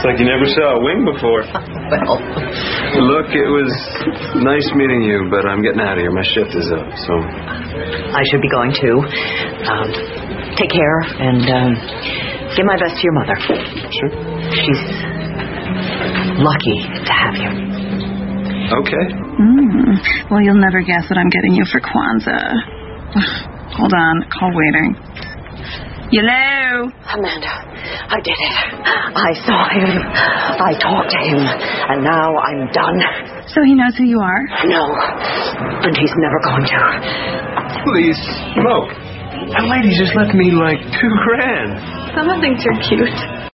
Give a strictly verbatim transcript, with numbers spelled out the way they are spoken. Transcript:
It's like you never saw a wing before. Well. Look, it was nice meeting you, but I'm getting out of here. My shift is up, so... I should be going too. Um, take care, and um, give my best to your mother. Sure. She's lucky to have you. Okay. Mm. Well, you'll never guess what I'm getting you for Kwanzaa. Hold on, call waiting. Hello? Amanda, I did it. I saw him. I talked to him. And now I'm done. So he knows who you are? No. And he's never going to. Please smoke. That lady just left me like two grand. Some of things are cute.